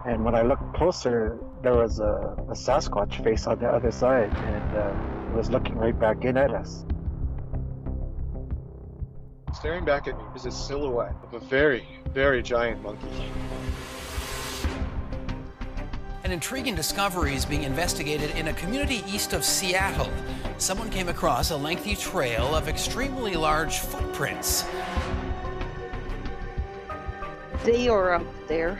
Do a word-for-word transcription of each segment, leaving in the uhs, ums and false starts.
And when I looked closer, there was a, a Sasquatch face on the other side, and uh, it was looking right back in at us. Staring back at me is a silhouette of a very, very giant monkey. An intriguing discovery is being investigated in a community east of Seattle. Someone came across a lengthy trail of extremely large footprints. They are up there.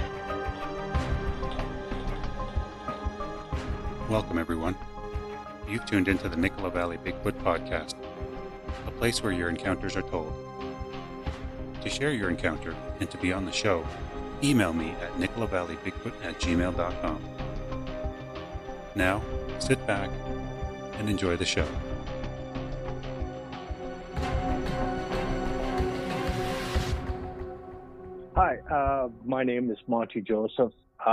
Welcome, everyone. You've tuned into the Nicola Valley Bigfoot Podcast, a place where your encounters are told. To share your encounter and to be on the show, email me at nicolavalley.bigfoot at gmail dot com. Now, sit back and enjoy the show. Hi, uh, my name is Monty Joseph.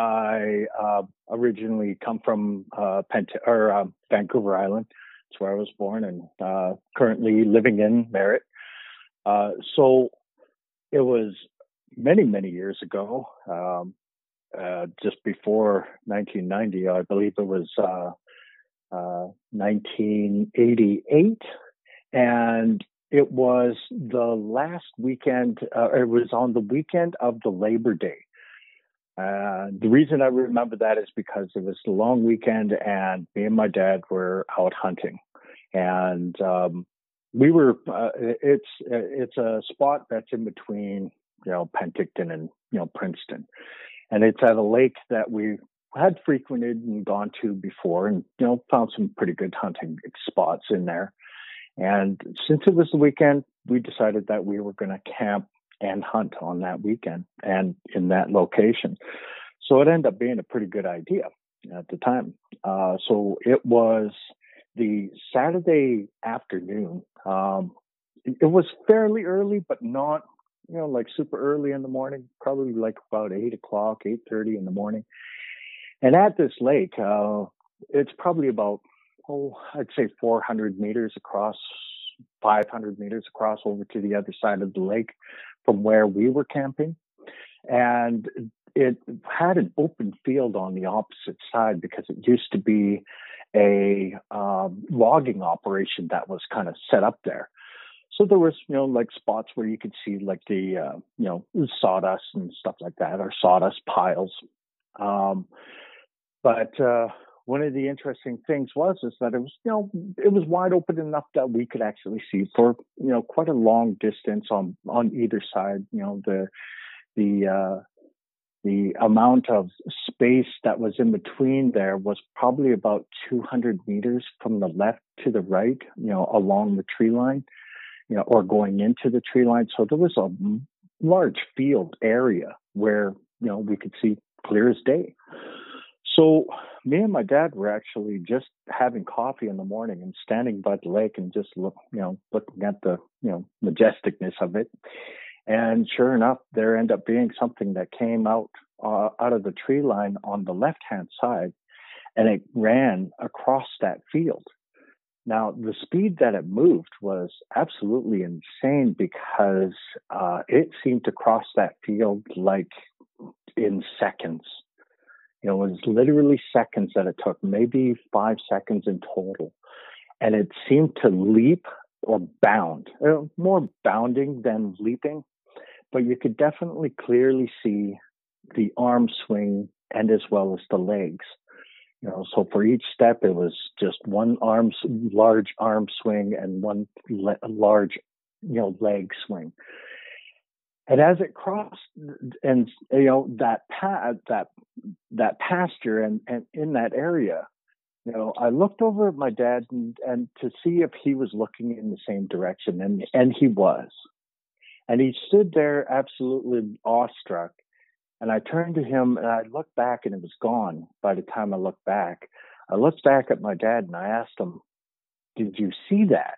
I uh, originally come from uh, Pent- or, uh, Vancouver Island. That's where I was born, and uh, currently living in Merritt. Uh, so it was many, many years ago, um, uh, just before nineteen ninety. I believe it was uh, uh, nineteen eighty-eight, and it was the last weekend. Uh, it was on the weekend of the Labor Day. Uh, the reason I remember that is because it was the long weekend, and me and my dad were out hunting, and um, we were. Uh, it's it's a spot that's in between, you know, Penticton and, you know, Princeton, and it's at a lake that we had frequented and gone to before, and, you know, found some pretty good hunting spots in there. And since it was the weekend, we decided that we were going to camp and hunt on that weekend and in that location. So it ended up being a pretty good idea at the time. Uh, so it was the Saturday afternoon. Um, it was fairly early, but not, you know, like super early in the morning, probably like about eight o'clock, eight thirty in the morning. And at this lake, uh, it's probably about, oh, I'd say four hundred meters across, five hundred meters across over to the other side of the lake from where we were camping. And it had an open field on the opposite side because it used to be a um, logging operation that was kind of set up there. So there was, you know, like spots where you could see like the, uh, you know, sawdust and stuff like that, or sawdust piles. Um, but uh, one of the interesting things was is that it was, you know, it was wide open enough that we could actually see for, you know, quite a long distance on on either side. You know, the the uh, the amount of space that was in between there was probably about two hundred meters from the left to the right, you know, along the tree line, you know, or going into the tree line. So there was a large field area where, you know, we could see clear as day. So me and my dad were actually just having coffee in the morning and standing by the lake and just look, you know, looking at the, you know, majesticness of it. And sure enough, there ended up being something that came out uh, out of the tree line on the left-hand side, and it ran across that field. Now, the speed that it moved was absolutely insane because uh, it seemed to cross that field like in seconds. You know, it was literally seconds that it took, maybe five seconds in total. And it seemed to leap or bound, uh, more bounding than leaping. But you could definitely clearly see the arm swing and as well as the legs. You know, so for each step, it was just one arm, large arm swing and one le- large, you know, leg swing. And as it crossed, and you know that pa- that that pasture and, and in that area, you know, I looked over at my dad and, and to see if he was looking in the same direction, and and he was, and he stood there absolutely awestruck. And I turned to him and I looked back, and it was gone. By the time I looked back, I looked back at my dad and I asked him, "Did you see that?"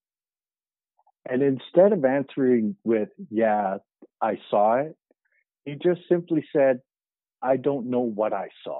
And instead of answering with, "Yeah, I saw it," he just simply said, "I don't know what I saw."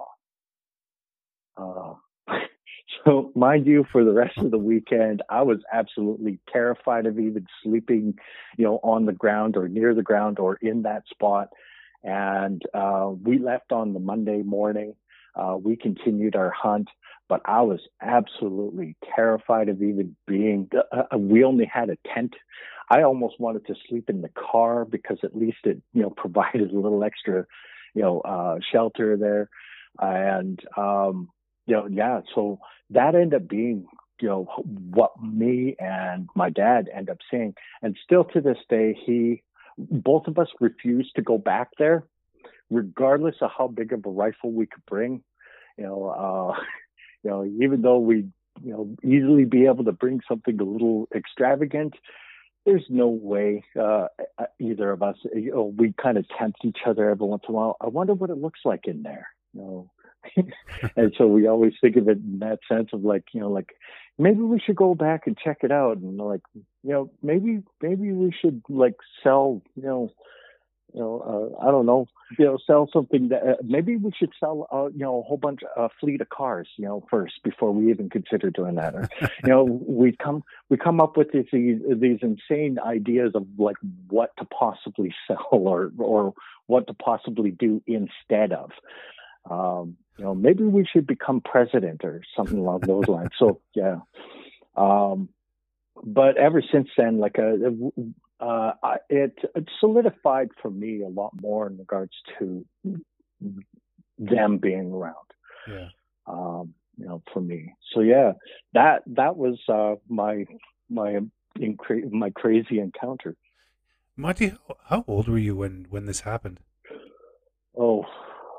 Uh, so mind you, for the rest of the weekend, I was absolutely terrified of even sleeping, you know, on the ground or near the ground or in that spot. And uh, we left on the Monday morning. Uh, we continued our hunt, but I was absolutely terrified of even being, uh, we only had a tent. I almost wanted to sleep in the car because at least it, you know, provided a little extra, you know, uh, shelter there. And, um, you know, yeah, so that ended up being, you know, what me and my dad end up seeing. And still to this day, he, both of us refused to go back there, regardless of how big of a rifle we could bring. You know, uh, you know, even though we, you know, easily be able to bring something a little extravagant, there's no way uh, either of us, you know, we kind of tempt each other every once in a while. I wonder what it looks like in there, you know. And so we always think of it in that sense of like, you know, like maybe we should go back and check it out, and like, you know, maybe maybe we should like sell, you know, you know, uh, I don't know, you know, sell something that uh, maybe we should sell, uh, you know, a whole bunch of uh, fleet of cars, you know, first before we even consider doing that. Or, you know, we come we come up with these these insane ideas of like what to possibly sell or or what to possibly do instead of. Um, you know, maybe we should become president or something along those lines. So, yeah. Um, but ever since then, like, uh, uh, it, it solidified for me a lot more in regards to them being around. Yeah. Um, you know, for me. So, yeah, that, that was, uh, my, my, incre- my crazy encounter. Monty, how old were you when, when this happened? Oh,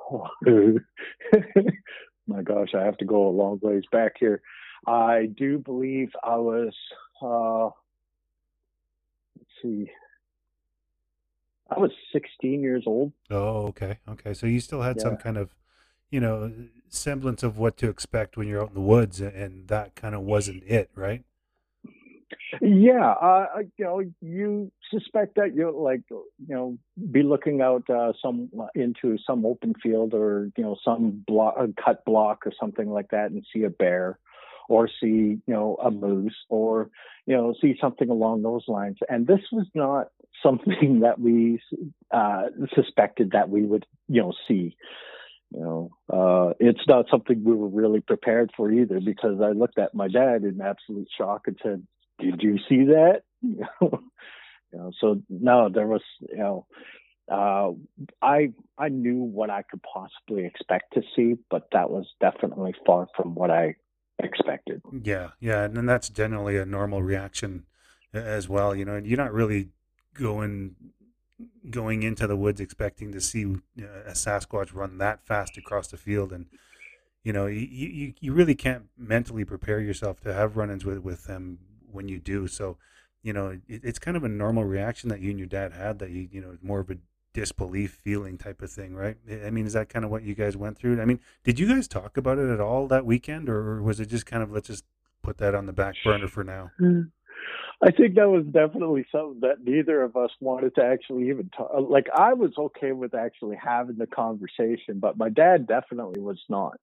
my gosh, I have to go a long ways back here. I do believe I was, uh, let's see, I was sixteen years old. Oh, okay. Okay. So you still had Yeah. some kind of, you know, semblance of what to expect when you're out in the woods, and that kind of wasn't it, right? Yeah, uh, you know, you suspect that you'll like, you know, be looking out uh, some into some open field or you know some block, a cut block or something like that, and see a bear, or see you know a moose, or you know see something along those lines. And this was not something that we uh, suspected that we would you know see. You know, uh, it's not something we were really prepared for either, because I looked at my dad in absolute shock and said, "Did you see that?" You know, you know, so no, there was, you know, uh, I I knew what I could possibly expect to see, but that was definitely far from what I expected. Yeah. Yeah. And then that's generally a normal reaction as well. You know, you're not really going going into the woods expecting to see a Sasquatch run that fast across the field. And, you know, you, you, you really can't mentally prepare yourself to have run-ins with, with them when you do. So, you know, it, it's kind of a normal reaction that you and your dad had, that you, you know, more of a disbelief feeling type of thing, right? I mean, is that kind of what you guys went through? I mean, did you guys talk about it at all that weekend, or was it just kind of, let's just put that on the back burner for now? I think that was definitely something that neither of us wanted to actually even talk. Like, I was okay with actually having the conversation, but my dad definitely was not.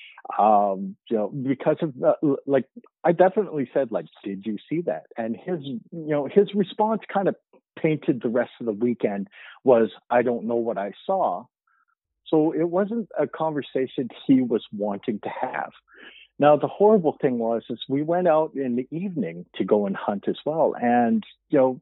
Um, you know, because of uh, like, I definitely said, like, "Did you see that?" And his, you know, his response kind of painted the rest of the weekend was, "I don't know what I saw." So it wasn't a conversation he was wanting to have. Now, the horrible thing was, is we went out in the evening to go and hunt as well. And, you know,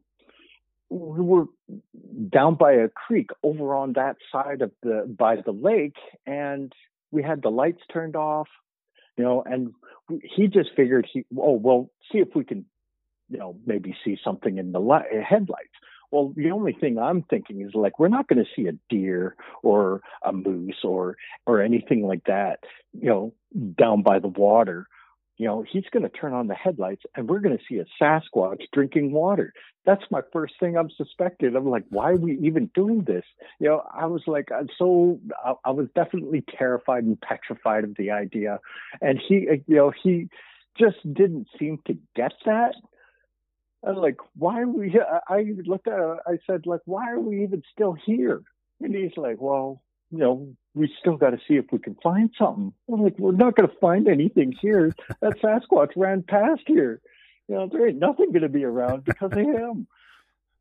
we were down by a creek over on that side of the, by the lake, and we had the lights turned off, you know, and he just figured he, oh, well, see if we can, you know, maybe see something in the light, headlights. Well, the only thing I'm thinking is, like, we're not going to see a deer or a moose or or anything like that, you know, down by the water. You know, he's going to turn on the headlights and we're going to see a Sasquatch drinking water. That's my first thing I'm suspected. I'm like, why are we even doing this? You know, I was like, I'm so, I, I was definitely terrified and petrified of the idea. And he, you know, he just didn't seem to get that. I'm like, why are we, I looked at it, I said, like, why are we even still here? And he's like, well, you know, we still got to see if we can find something. I'm like, we're not going to find anything here. That Sasquatch ran past here. You know, there ain't nothing going to be around because of him.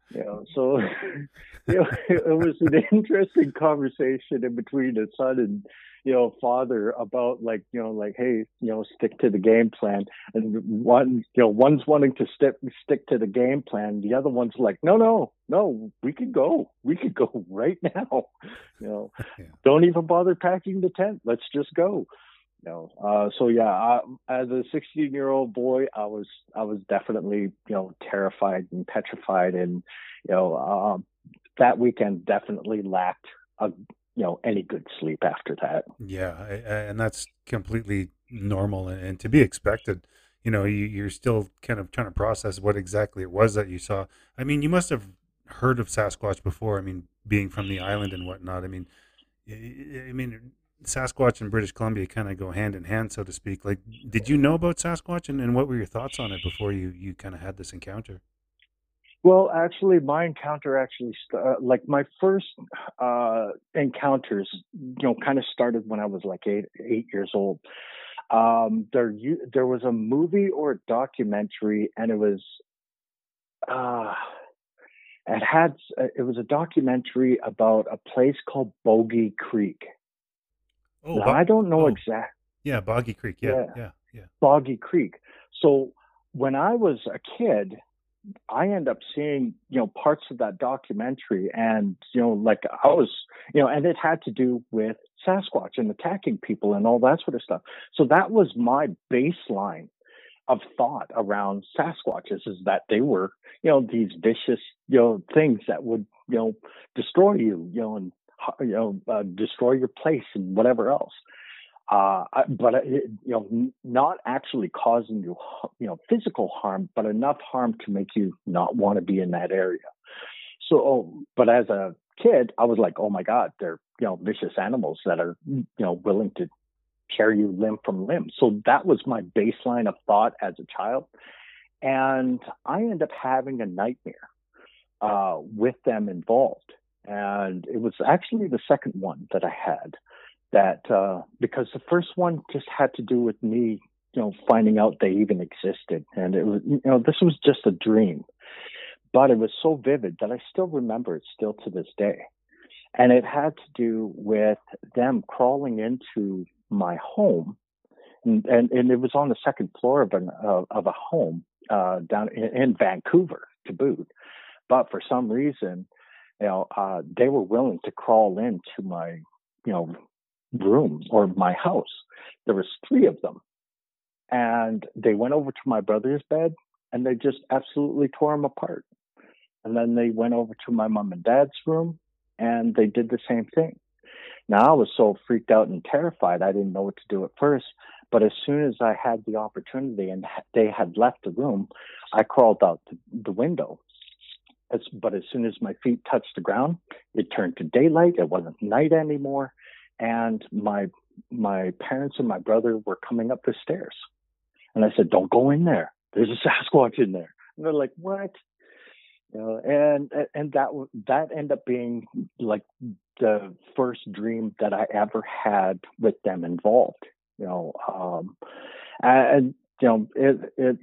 You know, so you know, it, it was an interesting conversation in between a son and you know father about like you know like hey you know stick to the game plan, and one you know one's wanting to stick stick to the game plan, the other one's like no no no we could go we could go right now, you know, Yeah. don't even bother packing the tent, let's just go. You know, uh, so yeah, I, as a sixteen-year-old boy, I was I was definitely you know terrified and petrified, and you know um, that weekend definitely lacked a you know any good sleep after that. Yeah, I, I, and that's completely normal and, and to be expected. You know, you, you're still kind of trying to process what exactly it was that you saw. I mean, you must have heard of Sasquatch before. I mean, being from the island and whatnot. I mean, I I mean, Sasquatch and British Columbia kind of go hand in hand, so to speak. Like, did you know about Sasquatch, and, and what were your thoughts on it before you, you kind of had this encounter? Well, actually, my encounter actually st- uh, like my first uh, encounters, you know, kind of started when I was like eight eight years old. Um, there you, there was a movie or a documentary, and it was uh, it had it was a documentary about a place called Bogey Creek. Oh, Now, Bo- I don't know oh, exact yeah, Boggy Creek. Yeah, yeah yeah, yeah. Boggy Creek. So when I was a kid, I end up seeing, you know, parts of that documentary, and, you know, like I was, you know, and it had to do with Sasquatch and attacking people and all that sort of stuff. So that was my baseline of thought around Sasquatches, is that they were, you know, these vicious, you know, things that would, you know, destroy you, you know, and, you know, uh, destroy your place and whatever else. Uh, but it, you know, n- not actually causing you, you know, physical harm, but enough harm to make you not want to be in that area. So, oh, but as a kid, I was like, oh my God, they're you know vicious animals that are you know willing to tear you limb from limb. So that was my baseline of thought as a child, and I ended up having a nightmare uh, with them involved, and it was actually the second one that I had. That uh, because the first one just had to do with me, you know, finding out they even existed, and it was, you know, this was just a dream, but it was so vivid that I still remember it still to this day, and it had to do with them crawling into my home, and and, and it was on the second floor of an uh, of a home uh, down in, in Vancouver to boot, but for some reason, you know, uh, they were willing to crawl into my, you know, room or my house. There was three of them, and they went over to my brother's bed and they just absolutely tore him apart. And then they went over to my mom and dad's room and they did the same thing. Now I was so freaked out and terrified, I didn't know what to do at first. But as soon as I had the opportunity and they had left the room, I crawled out the, the window. As, but as soon as my feet touched the ground, it turned to daylight. It wasn't night anymore. And my my parents and my brother were coming up the stairs. And I said, don't go in there. There's a Sasquatch in there. And they're like, what? You know, and and that that ended up being like the first dream that I ever had with them involved. You know, um, and you know, it it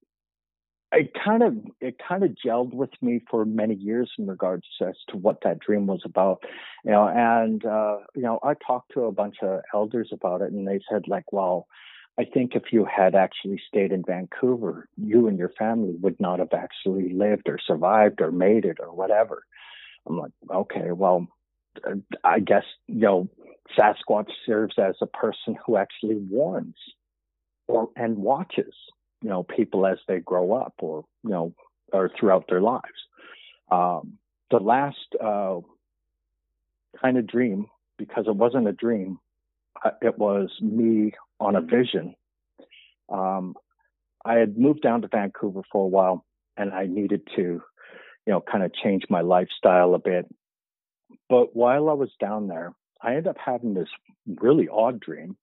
it kind of it kind of gelled with me for many years in regards as to what that dream was about. You know, and uh, you know, I talked to a bunch of elders about it, and they said like, well, I think if you had actually stayed in Vancouver, you and your family would not have actually lived or survived or made it or whatever. I'm like, okay, well, I guess, you know, Sasquatch serves as a person who actually warns or and watches, you know, people as they grow up or, you know, or throughout their lives. Um, the last uh, kind of dream, because it wasn't a dream, it was me on a vision. Um, I had moved down to Vancouver for a while, and I needed to, you know, kind of change my lifestyle a bit. But while I was down there, I ended up having this really odd dream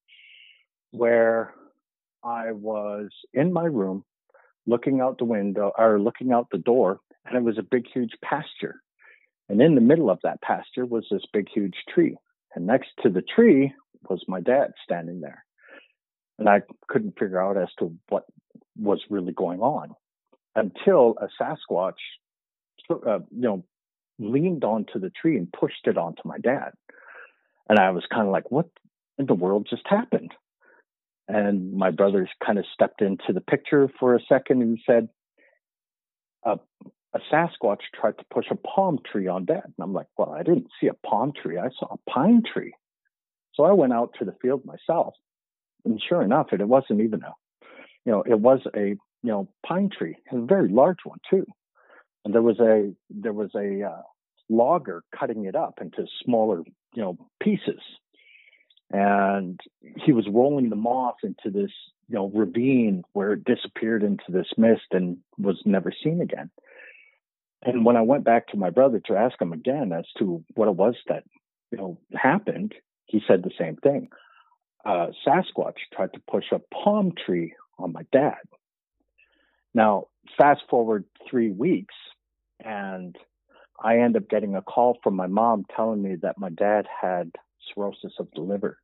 where I was in my room looking out the window or looking out the door, and it was a big, huge pasture. And in the middle of that pasture was this big, huge tree. And next to the tree was my dad standing there. And I couldn't figure out as to what was really going on until a Sasquatch uh, you know, leaned onto the tree and pushed it onto my dad. And I was kind of like, what in the world just happened? And my brothers kind of stepped into the picture for a second and said, uh, a Sasquatch tried to push a palm tree on Dad. And I'm like, well, I didn't see a palm tree. I saw a pine tree. So I went out to the field myself. And sure enough, it, it wasn't even a, you know, it was a, you know, pine tree, a very large one too. And there was a, there was a uh, logger cutting it up into smaller, you know, pieces. And he was rolling them off into this, you know, ravine where it disappeared into this mist and was never seen again. And when I went back to my brother to ask him again as to what it was that, you know, happened, he said the same thing. Uh, Sasquatch tried to push a palm tree on my dad. Now, fast forward three weeks, and I end up getting a call from my mom telling me that my dad had cirrhosis of the liver.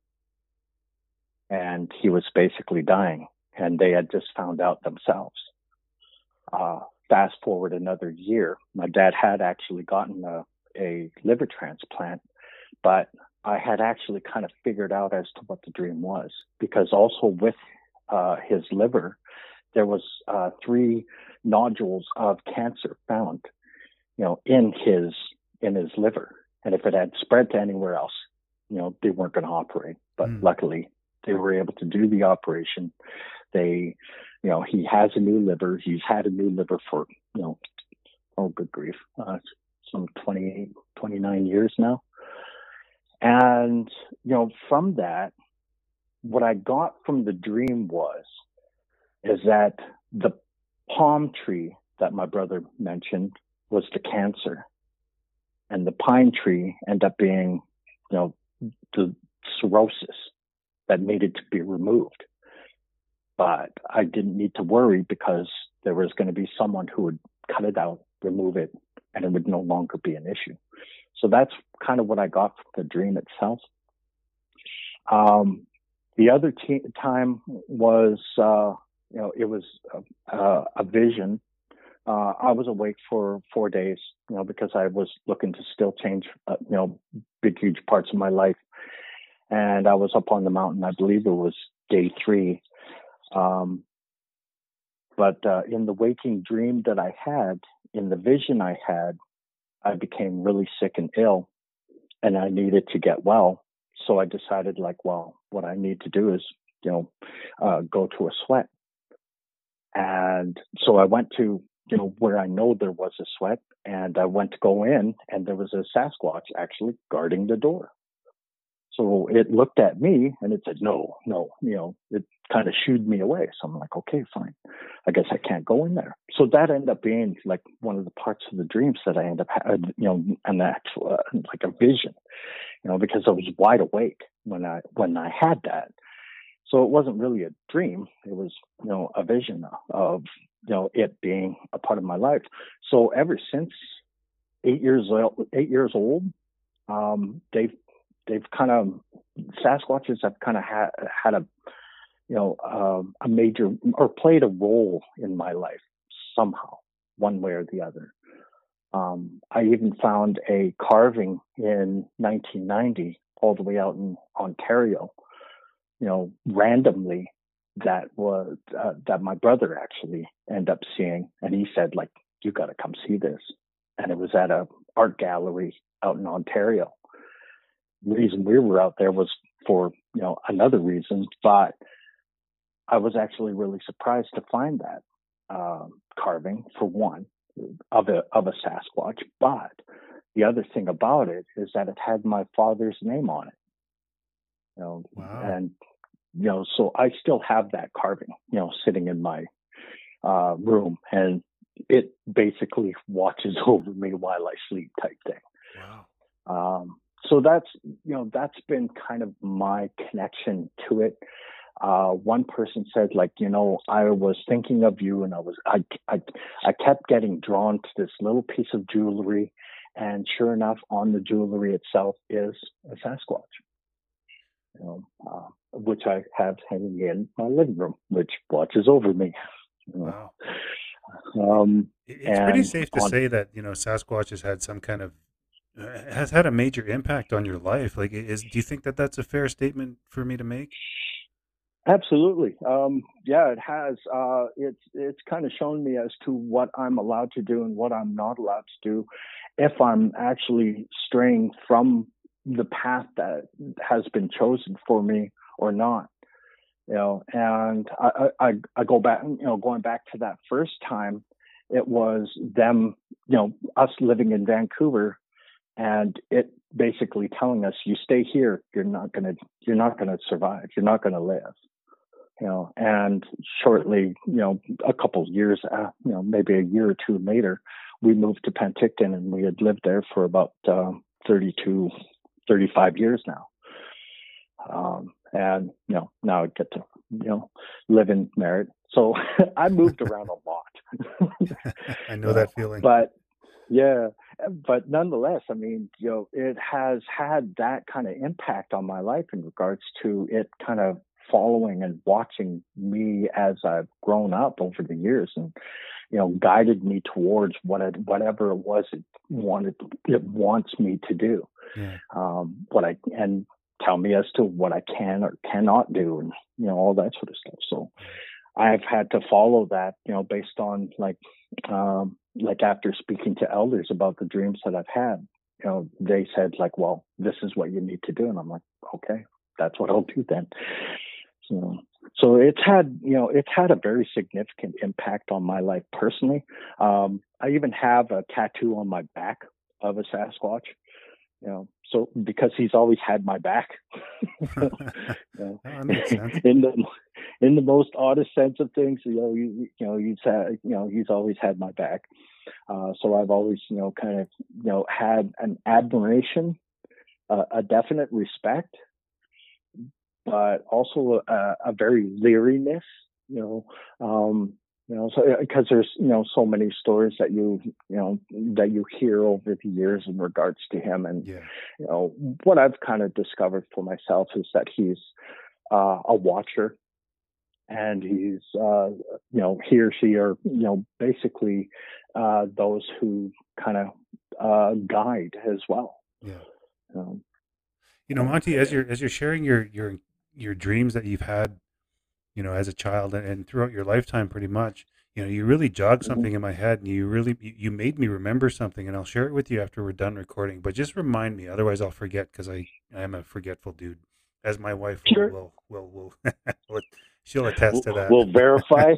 And he was basically dying, and they had just found out themselves. Uh, fast forward another year, my dad had actually gotten a, a liver transplant, but I had actually kind of figured out as to what the dream was, because also with uh, his liver, there was uh, three nodules of cancer found, you know, in his in his liver, and if it had spread to anywhere else, you know, they weren't going to operate. But mm. luckily, they were able to do the operation. They, you know, he has a new liver. He's had a new liver for, you know, oh, good grief, uh, some twenty-eight, twenty-nine years now. And, you know, from that, what I got from the dream was, is that the palm tree that my brother mentioned was the cancer. And the pine tree ended up being, you know, the cirrhosis that needed to be removed. But I didn't need to worry because there was going to be someone who would cut it out, remove it, and it would no longer be an issue. So that's kind of what I got from the dream itself. Um, the other t- time was, uh, you know, it was a, a, a vision. Uh, I was awake for four days, you know, because I was looking to still change, uh, you know, big, huge parts of my life. And I was up on the mountain. I believe it was day three. Um, but uh, in the waking dream that I had, in the vision I had, I became really sick and ill, and I needed to get well. So I decided, like, well, what I need to do is, you know, uh, go to a sweat. And so I went to, you know, where I know there was a sweat, and I went to go in, and there was a Sasquatch actually guarding the door. So it looked at me and it said, no, no, you know, it kind of shooed me away. So I'm like, okay, fine. I guess I can't go in there. So that ended up being like one of the parts of the dreams that I ended up having, you know, an actual, uh, like a vision, you know, because I was wide awake when I, when I had that. So it wasn't really a dream. It was, you know, a vision of, you know, it being a part of my life. So ever since eight years old, eight years old, um, they've, they've kind of, Sasquatches have kind of had, had a, you know, um, a major, or played a role in my life somehow, one way or the other. Um, I even found a carving in nineteen ninety, all the way out in Ontario, you know, randomly, that was, uh, that my brother actually ended up seeing. And he said, like, you got to come see this. And it was at a art gallery out in Ontario. The reason we were out there was for, you know, another reason, but I was actually really surprised to find that um, carving, for one, of a of a Sasquatch. But the other thing about it is that it had my father's name on it. You know, wow. And you know, so I still have that carving, you know, sitting in my uh, room, and it basically watches over me while I sleep, type thing. Wow. Um, So that's, you know, that's been kind of my connection to it. Uh, one person said, like, you know, I was thinking of you, and I was, I, I, I kept getting drawn to this little piece of jewelry, and sure enough, on the jewelry itself is a Sasquatch, you know, uh, which I have hanging in my living room, which watches over me. You know? Wow. Um, It's pretty and safe to on say that, you know, Sasquatch has had some kind of uh, has had a major impact on your life. Like, is do you think that that's a fair statement for me to make? Absolutely. Um, yeah, it has. Uh, it's it's kind of shown me as to what I'm allowed to do and what I'm not allowed to do, if I'm actually straying from the path that has been chosen for me or not. You know, and I, I I go back. You know, going back to that first time, it was them. You know, us living in Vancouver, and it basically telling us, "You stay here, you're not gonna you're not gonna survive. You're not gonna live." You know, and shortly, you know, a couple of years, uh, you know, maybe a year or two later, we moved to Penticton, and we had lived there for about uh, thirty-two, thirty-five years now. Um, and, you know, now I get to, you know, live in Merritt. So I moved around a lot. I know that feeling. But yeah, but nonetheless, I mean, you know, it has had that kind of impact on my life in regards to it kind of following and watching me as I've grown up over the years, and you know, guided me towards what it, whatever it was it wanted it wants me to do. Yeah. Um, what I and tell me as to what I can or cannot do, and you know, all that sort of stuff. So I've had to follow that, you know, based on like um, like after speaking to elders about the dreams that I've had, you know, they said like, well, this is what you need to do, and I'm like, okay, that's what I'll do then. So, so it's had, you know, it's had a very significant impact on my life personally. Um, I even have a tattoo on my back of a Sasquatch, you know, so because he's always had my back. You know, that makes sense. in the in the most oddest sense of things, you know, you, you know, he's had, you know, he's always had my back. Uh, so I've always, you know, kind of, you know, had an admiration, uh, a definite respect, but also a, a very leeriness, you know, um, you know, so because there's, you know, so many stories that you, you know, that you hear over the years in regards to him. And, Yeah. you know, what I've kind of discovered for myself is that he's uh, a watcher, and he's, uh, you know, he or she are, you know, basically uh, those who kind of uh, guide as well. Yeah. Um, You know, Monty, as you're as you're sharing your your your dreams that you've had, you know, as a child and, and throughout your lifetime, pretty much, you know, you really jogged something in my head, and you really you, you made me remember something, and I'll share it with you after we're done recording. But just remind me, otherwise I'll forget, because I I am a forgetful dude, as my wife will Sure. will will, will, will she'll attest to that. We'll verify.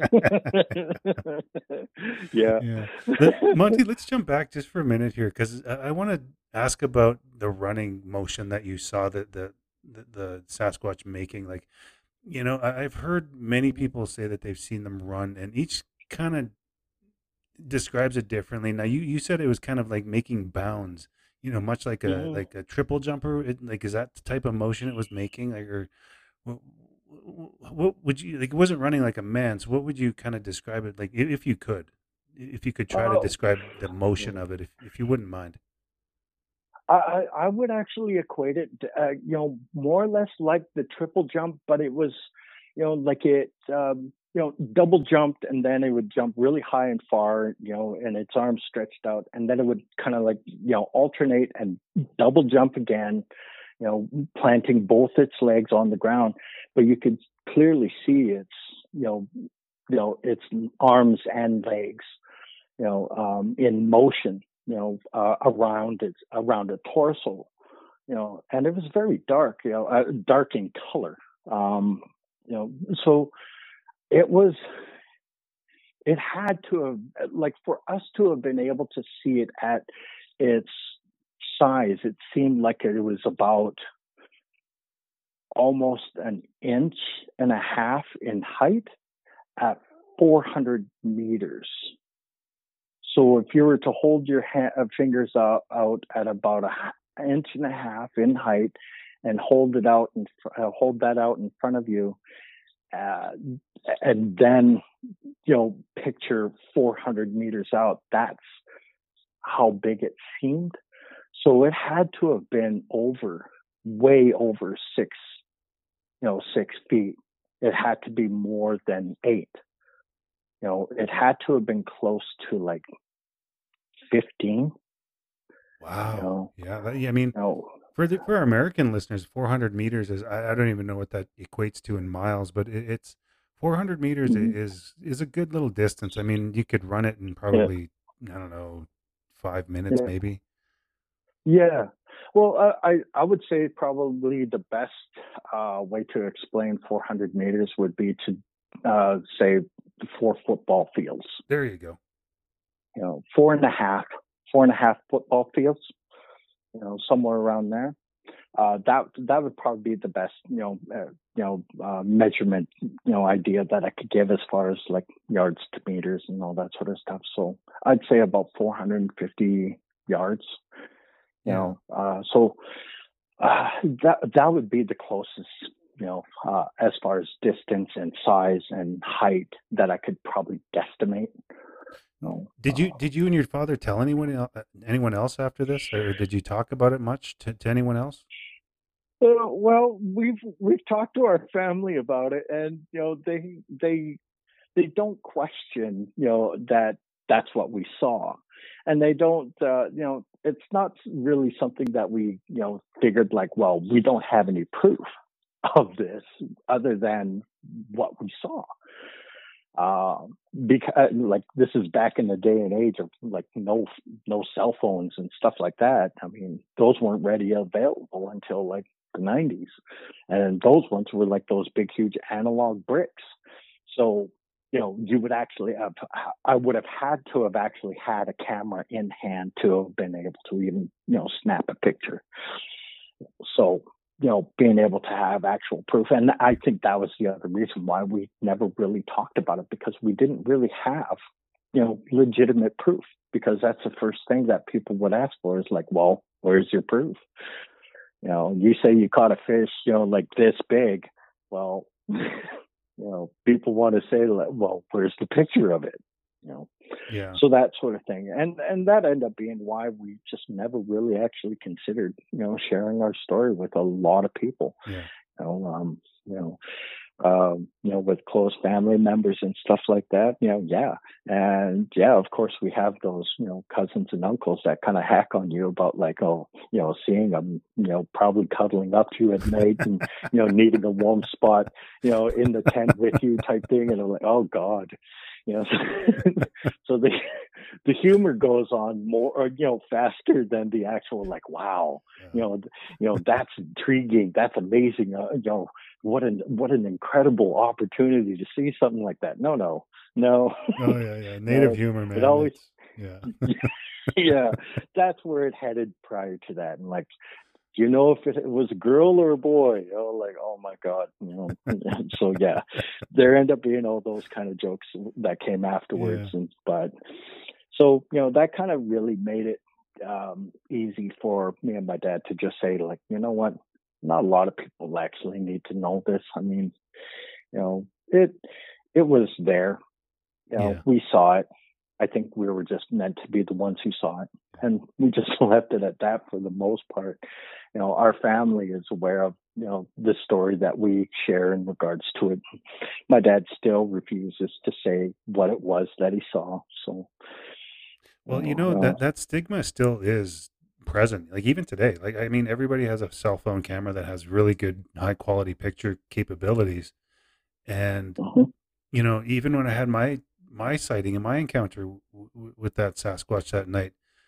Yeah. Yeah. Let, Monty, let's jump back just for a minute here, because I, I want to ask about the running motion that you saw the, the, the, the Sasquatch making. Like, you know, I, I've heard many people say that they've seen them run, and each kind of describes it differently. Now, you, you said it was kind of like making bounds, you know, much like a Mhm. like a triple jumper. It, like, is that the type of motion it was making? Like, or what, what would you like? It wasn't running like a man. So, what would you kind of describe it like, if, if you could, if you could try to Oh. describe the motion of it, if if you wouldn't mind? I, I I would actually equate it, uh, you know, more or less like the triple jump, but it was, you know, like it, um, you know, double jumped, and then it would jump really high and far, you know, and its arms stretched out, and then it would kind of like, you know, alternate and double jump again, you know, planting both its legs on the ground, but you could clearly see its, you know, you know, its arms and legs, you know, um, in motion, you know, uh, around its around a torso, you know, and it was very dark, you know, uh, dark in color, um, you know, so it was, it had to have, like, for us to have been able to see it at its size, it seemed like it was about almost an inch and a half in height at four hundred meters. So if you were to hold your ha- fingers out, out at about an inch and a half in height, and hold it out and uh, hold that out in front of you, uh, and then, you know, picture four hundred meters out, that's how big it seemed. So it had to have been over, way over six, you know, six feet. It had to be more than eight. you know, it had to have been close to like fifteen. Wow. You know, Yeah. That, yeah, I mean, you know, for the, for our American listeners, four hundred meters is, I, I don't even know what that equates to in miles, but it, it's four hundred meters i- mhm, is, is a good little distance. I mean, you could run it in yeah, probably, I don't know, five minutes yeah, maybe. yeah. Well, uh, I I would say probably the best uh, way to explain four hundred meters would be to uh, say four football fields. There you go. You know, four and a half, four and a half football fields. You know, somewhere around there. Uh, that that would probably be the best, you know, uh, you know, uh, measurement, you know, idea that I could give as far as like yards to meters and all that sort of stuff. So I'd say about four hundred fifty yards. You Yeah. know, uh, so uh, that that would be the closest, you know, uh, as far as distance and size and height that I could probably guesstimate. You know, Did you uh, did you and your father tell anyone el- uh, anyone else after this, or did you talk about it much to, to anyone else? Uh, well, we've we've talked to our family about it, and you know they they they don't question, you know, that that's what we saw, and they don't, uh, you know, it's not really something that we, you know, figured like, well, we don't have any proof of this other than what we saw. Um, because like this is back in the day and age of like no no cell phones and stuff like that. I mean, those weren't ready available until like the nineties, and those ones were like those big huge analog bricks. So you know, you would actually have, I would have had to have actually had a camera in hand to have been able to even, you know, snap a picture. So, you know, being able to have actual proof. And I think that was the other reason why we never really talked about it, because we didn't really have, you know, legitimate proof, because that's the first thing that people would ask for is like, well, where's your proof? You know, you say you caught a fish, you know, like this big. Well, you know, people want to say, like, well, where's the picture of it? You know, Yeah. so that sort of thing, and and that ended up being why we just never really actually considered, you know, sharing our story with a lot of people. Yeah. You know, um, you know, um, you know, with close family members and stuff like that. You know, yeah, and yeah, of course, we have those, you know, cousins and uncles that kind of hack on you about like, oh, you know, seeing them, you know, probably cuddling up to you at night and you know, needing a warm spot, you know, in the tent with you type thing, and I'm like, oh God. You know, so the the humor goes on more, or, you know, faster than the actual like, wow, Yeah. you know, you know, that's intriguing, that's amazing, uh, you know, what an what an incredible opportunity to see something like that. No, no, no, Oh yeah, yeah. Native no. humor, It man. always, That's yeah. yeah, that's where it headed prior to that, and like, do you know if it was a girl or a boy? You know, like, oh my God, you know. So yeah, there end up being all those kind of jokes that came afterwards, Yeah. and but so you know that kind of really made it um, easy for me and my dad to just say like, you know what, not a lot of people actually need to know this. I mean, you know, it it was there. You know, Yeah. we saw it. I think we were just meant to be the ones who saw it, and we just left it at that for the most part. You know, our family is aware of, you know, the story that we share in regards to it. My dad still refuses to say what it was that he saw. So, you Well, you know, know uh, that that stigma still is present. Like even today. Like I mean, everybody has a cell phone camera that has really good high quality picture capabilities. And mhm, you know, even when I had my my sighting and my encounter w- w- with that Sasquatch that night,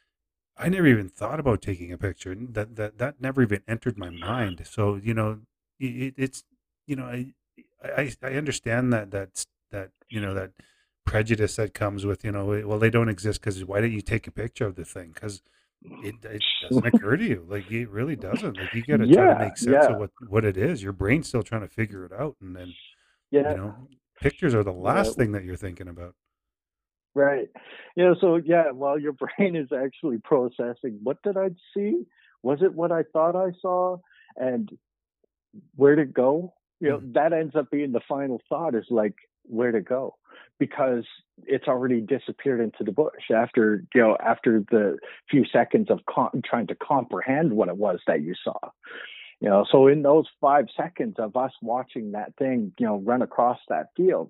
I never even thought about taking a picture. and That that that never even entered my mind. So you know, it, it's you know, I, I I understand that that's that you know that prejudice that comes with you know, well they don't exist because why don't you take a picture of the thing? Because it it doesn't occur to you. Like it really doesn't. Like you got to try to yeah, make sense of yeah, what what it is. Your brain's still trying to figure it out, and then you yeah, know, pictures are the yeah. last thing that you're thinking about. Right. Yeah. So yeah, while your brain is actually processing, what did I see? Was it what I thought I saw? And where to go? You know, Mm. that ends up being the final thought is like where to go, because it's already disappeared into the bush after, you know, after the few seconds of com- trying to comprehend what it was that you saw. You know, so in those five seconds of us watching that thing, you know, run across that field,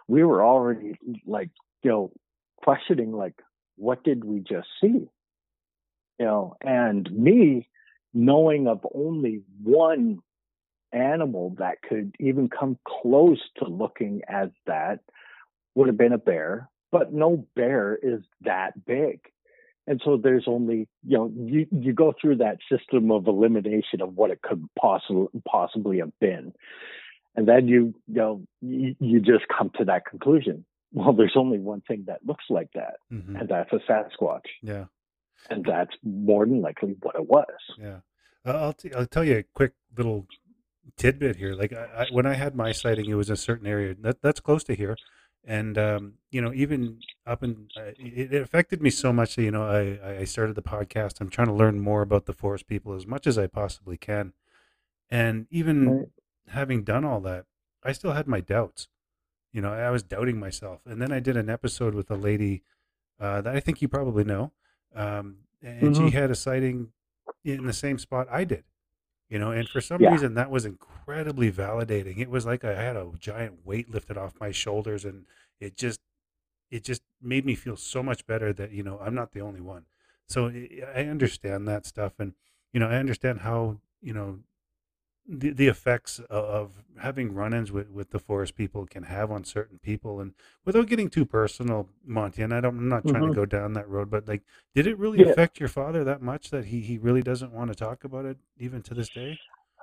we were already like, you know, questioning, like, what did we just see? You know, and me knowing of only one animal that could even come close to looking as that would have been a bear, but no bear is that big. And so there's only, you know, you, you go through that system of elimination of what it could possibly possibly have been. And then you, you know, you, you just come to that conclusion. Well, there's only one thing that looks like that, Mm-hmm. and that's a Sasquatch. Yeah. And that's more than likely what it was. Yeah. Uh, I'll, t- I'll tell you a quick little tidbit here. Like I, I, when I had my sighting, it was in a certain area that that's close to here. And, um, you know, even up in, uh, it, it affected me so much that, you know, I, I started the podcast. I'm trying to learn more about the forest people as much as I possibly can. And even Right. having done all that, I still had my doubts. You know, I was doubting myself. And then I did an episode with a lady uh, that I think you probably know. Um, and Mhm. she had a sighting in the same spot I did. You know, and for some Yeah. reason that was incredibly validating. It was like I had a giant weight lifted off my shoulders, and it just it just made me feel so much better that, you know, I'm not the only one. So I I understand that stuff, and you know, I understand how, you know, the the effects o- of having run-ins with, with the forest people can have on certain people. And without getting too personal, Monty, and I don't, I'm not trying to Mhm. go down that road, but like, did it really Yeah. affect your father that much that he he really doesn't want to talk about it even to this day?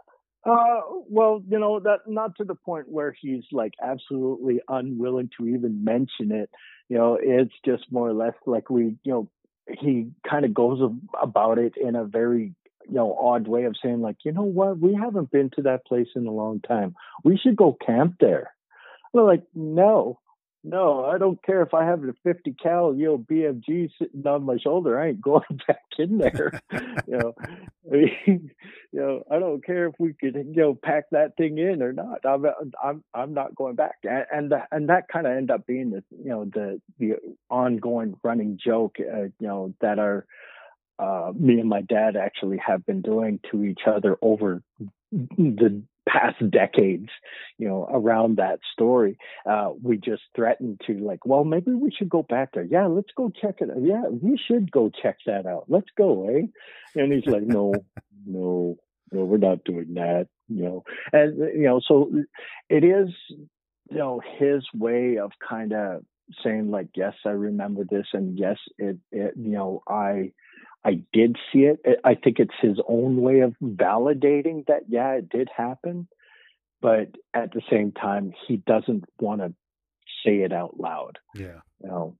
Uh, well, you know, that not to the point where he's like absolutely unwilling to even mention it. You know, it's just more or less like we, you know, he kind of goes ab- about it in a very, you know, odd way of saying like, you know what, we haven't been to that place in a long time. We should go camp there. We're like, no, no, I don't care if I have a fifty cal, you know, B F G sitting on my shoulder. I ain't going back in there. you know, I mean, you know, I don't care if we could, you know, pack that thing in or not. I'm, I'm, I'm not going back. And and, the, and that kind of ended up being the, you know, the the ongoing running joke, uh, you know, that our uh, me and my dad actually have been doing to each other over the past decades, you know, around that story. Uh, we just threatened to like, well, maybe we should go back there. Yeah, let's go check it out. Yeah, we should go check that out. Let's go, eh? And he's like, no, no, no, we're not doing that, you know. And, you know, so it is, you know, his way of kind of saying like, yes, I remember this. And yes, it, it you know, I, I did see it. I think it's his own way of validating that, yeah, it did happen. But at the same time, he doesn't want to say it out loud. Yeah. You know,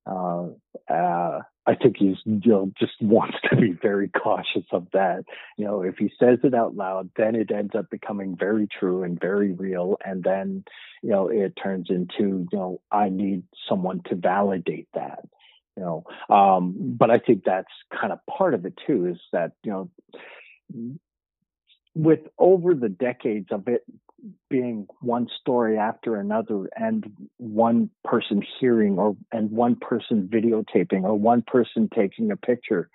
uh, uh, I think he's, you know, just wants to be very cautious of that. You know, if he says it out loud, then it ends up becoming very true and very real. And then, you know, it turns into, you know, I need someone to validate that. You know, um, but I think that's kind of part of it too, is that, you know, with over the decades of it being one story after another and one person hearing or and one person videotaping or one person taking a picture,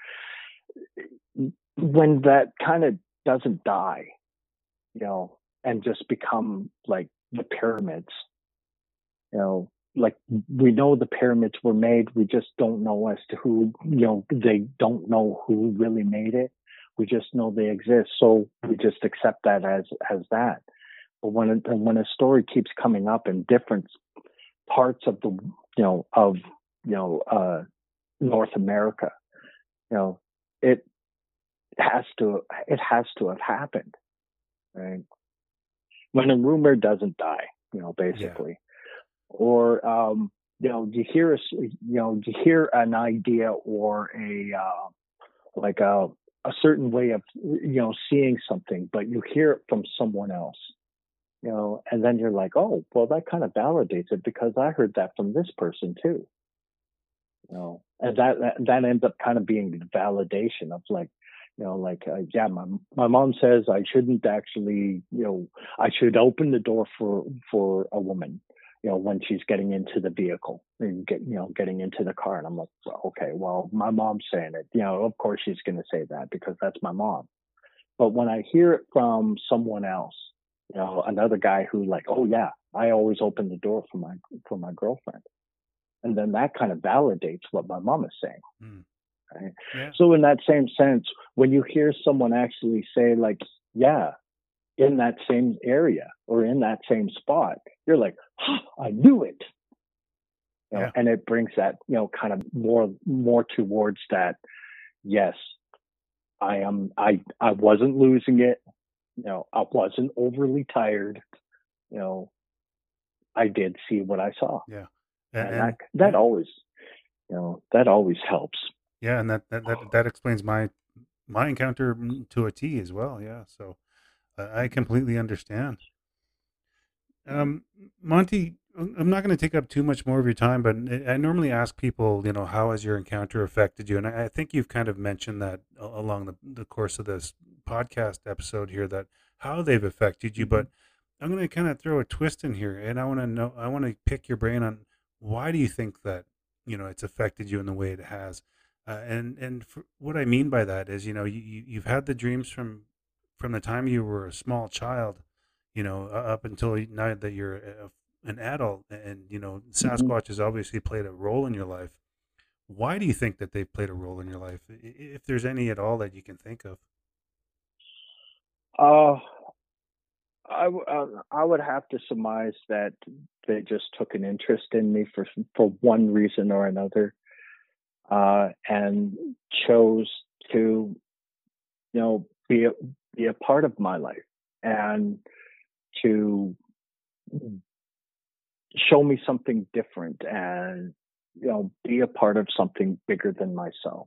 when that kind of doesn't die, you know, and just become like the pyramids, you know, like we know the pyramids were made. We just don't know as to who, you know, they don't know who really made it. We just know they exist. So we just accept that as, as that. But when, it, when a story keeps coming up in different parts of the, you know, of, you know, uh, North America, you know, it has to, it has to have happened, right? When a rumor doesn't die, you know, basically. Yeah. Or, um, you know, you hear, a, you know, you hear an idea or a, uh, like a, a certain way of, you know, seeing something, but you hear it from someone else, you know, and then you're like, oh, well, that kind of validates it because I heard that from this person too, you know, and that, that, that ends up kind of being the validation of like, you know, like, uh, yeah, my, my mom says I shouldn't actually, you know, I should open the door for, for a woman, you know, when she's getting into the vehicle and get, you know, getting into the car. And I'm like, well, okay, well, my mom's saying it, you know, of course she's going to say that because that's my mom. But when I hear it from someone else, You know, another guy who like, oh yeah, I always open the door for my for my girlfriend, and then that kind of validates what my mom is saying. Mm. Right? Yeah. So in that same sense, when you hear someone actually say like, yeah, in that same area or in that same spot, you're like, oh, I knew it. You know, Yeah. and it brings that, you know, kind of more more towards that. Yes, I am. I I wasn't losing it. You know, I wasn't overly tired. You know, I did see what I saw, Yeah. and, And, that and that yeah. always, you know, that always helps. Yeah, and that, that that that explains my my encounter mm, to a T as well. Yeah, so I I completely understand. Um, Monty, I'm I'm not going to take up too much more of your time, but I I normally ask people, you know, how has your encounter affected you? And I, I think you've kind of mentioned that a- along the, the course of this podcast episode here, that how they've affected you. But I'm going to kind of throw a twist in here, and I want to know, I want to pick your brain on why do you think that, you know, it's affected you in the way it has? Uh, and and for, what I mean by that is, you know, you, you you've had the dreams from from the time you were a small child, you know, uh, up until now that you're a, an adult, and you know, Mhm. Sasquatch has obviously played a role in your life. Why do you think that they've played a role in your life, I- i- if there's any at all that you can think of? Uh, I w- uh, I would have to surmise that they just took an interest in me for for one reason or another, uh, and chose to, you know, be a, be a part of my life and to show me something different and, you know, be a part of something bigger than myself.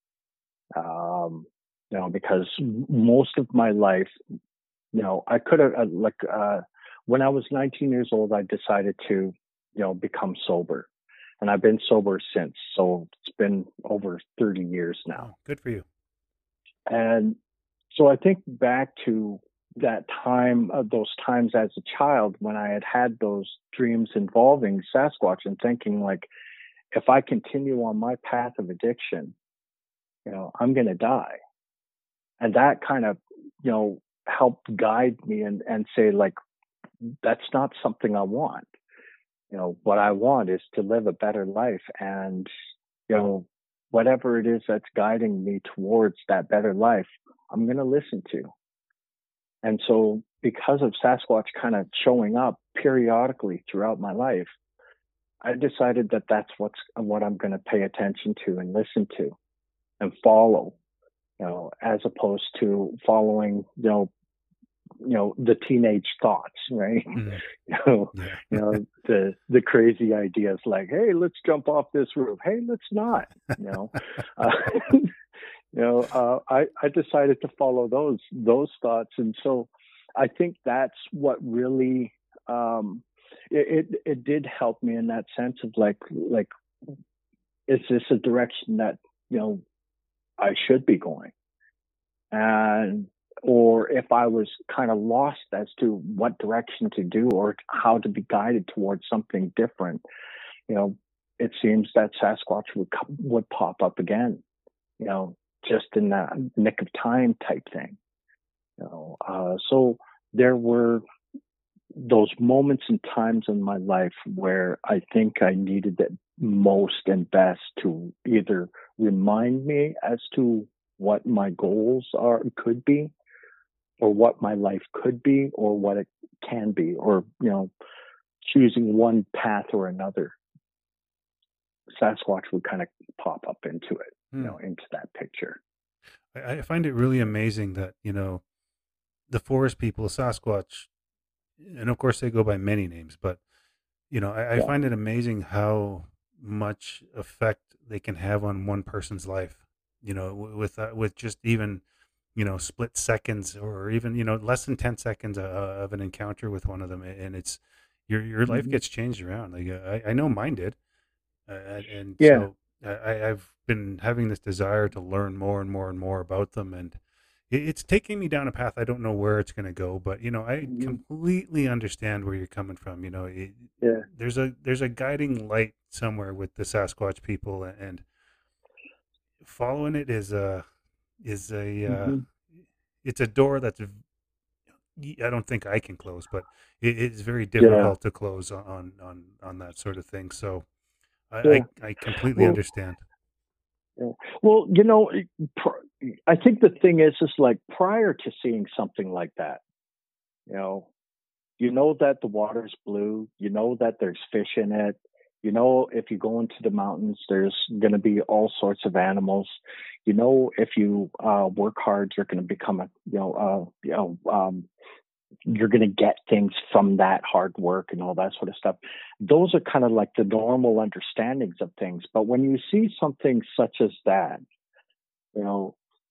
Um, you know, because most of my life, you know, I could have, uh, like, uh, when I was nineteen years old, I decided to, you know, become sober. And I've been sober since. So it's been over thirty years now. Oh, good for you. And so I think back to that time, uh, those times as a child when I had had those dreams involving Sasquatch and thinking like, if I continue on my path of addiction, you know, I'm going to die. And that kind of, you know, helped guide me and, and say like, that's not something I want. You know, what I want is to live a better life. And, you know, whatever it is that's guiding me towards that better life, I'm going to listen to. And so because of Sasquatch kind of showing up periodically throughout my life, I decided that that's what's what I'm going to pay attention to and listen to and follow, you know, as opposed to following, you know, you know, the teenage thoughts, right? Mhm. You know, Yeah. you know, the the crazy ideas like, hey, let's jump off this roof. Hey, let's not. You know, uh, you know, uh, I I decided to follow those those thoughts, and so I think that's what really um, it, it it did help me in that sense of like like is this a direction that, you know, I should be going? And or if I was kind of lost as to what direction to do or how to be guided towards something different, you know, it seems that Sasquatch would co- would pop up again, you know, just in that nick of time type thing. You know, uh, so there were those moments and times in my life where I think I needed it most and best to either remind me as to what my goals are could be, or what my life could be, or what it can be, or, you know, choosing one path or another. Sasquatch would kind of pop up into it, you Hmm. know, into that picture. I, I find it really amazing that, you know, the forest people, Sasquatch, and of course they go by many names, but you know, I, I Yeah. find it amazing how much effect they can have on one person's life. You know, w- with uh, with just even, you know, split seconds or even, you know, less than ten seconds uh, of an encounter with one of them, and it's your your life Mhm. gets changed around. Like uh, I, I know mine did, uh, and and Yeah. so I, I- I've been having this desire to learn more and more and more about them, and it- it's taking me down a path I don't know where it's going to go. But you know, I Mhm. completely understand where you're coming from. You know, it, Yeah. there's a there's a guiding light somewhere with the Sasquatch people, a- and following it is a is a uh, hmm it's a door that's y- I don't think I can close, but it, it's very Yeah. difficult to close on on on that sort of thing. So I Yeah. I, I completely Well, understand. yeah. Well, you know, it- pr- I think the thing is, is like prior to seeing something like that, you know, you know that the water's blue, you know that there's fish in it. You know, if you go into the mountains, there's going to be all sorts of animals. You know, if you uh, work hard, you're going to become a, you know, uh, you know, um, you're going to get things from that hard work and all that sort of stuff. Those are kind of like the normal understandings of things. But when you see something such as that, you know,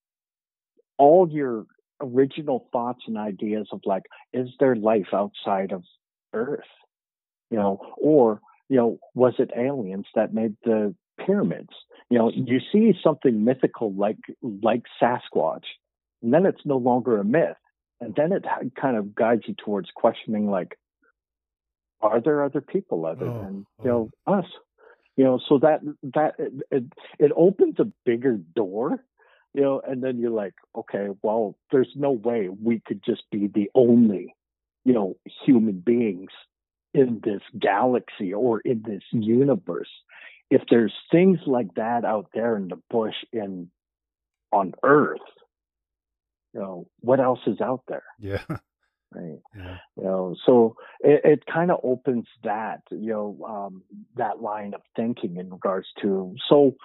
all your original thoughts and ideas of like, is there life outside of Earth? You know, or, you know, was it aliens that made the pyramids? You know, you see something mythical like like Sasquatch, and then it's no longer a myth. And then it kind of guides you towards questioning like, are there other people other Oh, than, oh, you know, us? You know, so that that it, it, it opens a bigger door, you know, and then you're like, okay, well, there's no way we could just be the only, you know, human beings in this galaxy or in this universe. If there's things like that out there in the bush in on Earth, you know, what else is out there? yeah, Right. yeah, You know, so it, it kind of opens that, you know, um, that line of thinking in regards to. So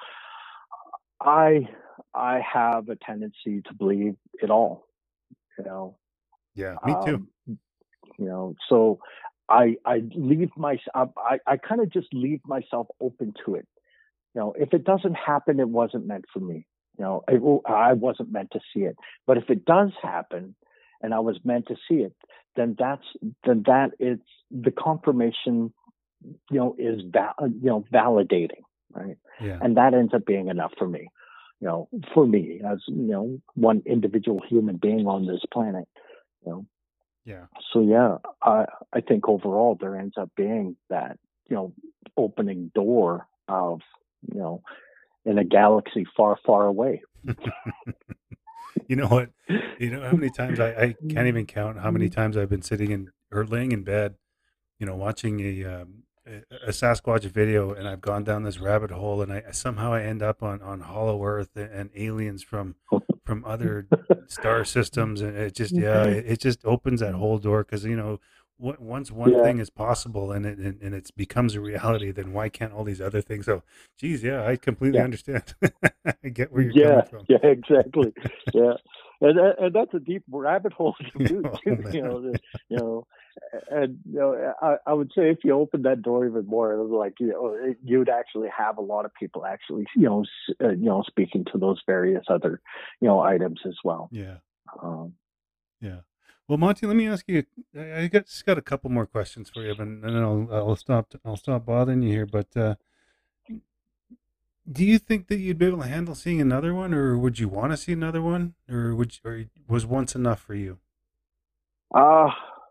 I, I have a tendency to believe it all. You know, yeah. Me too. um, you know, so I, I leave my, I, I kind of just leave myself open to it. You know, if it doesn't happen, it wasn't meant for me. You know, it, I wasn't meant to see it. But if it does happen, and I was meant to see it, then that's then that is the confirmation. You know, is val- you know validating, right? Yeah, And that ends up being enough for me. You know, for me as you know one individual human being on this planet. You know, yeah. so yeah, I I think overall there ends up being that you know opening door of you know in a galaxy far, far away. You know what? You know how many times I, I can't even count how many times I've been sitting in or laying in bed, you know, watching a um, a, a Sasquatch video, and I've gone down this rabbit hole, and I somehow I end up on, on Hollow Earth and, and aliens from from other star systems, and it just yeah, it, it just opens that whole door because you know. w- Once one Yeah, thing is possible and it and, and it becomes a reality, then why can't all these other things? So, geez, yeah, I completely yeah, understand. I get where you're coming yeah, from. yeah, exactly. Yeah, and that- and that's a deep rabbit hole to boot Oh too. You man. know, the, you know, and you know, I, I would say if you open that door even more, it was like you know, it, you'd actually have a lot of people actually, you know, s- uh, you know, speaking to those various other, you know, items as well. Yeah. Um, Yeah. Well, Monty, let me ask you. I I got just got a couple more questions for you, but and then I'll I'll stop I'll stop bothering you here. But uh, do you think that you'd be able to handle seeing another one, or would you want to see another one, or would you, or was once enough for you? uh,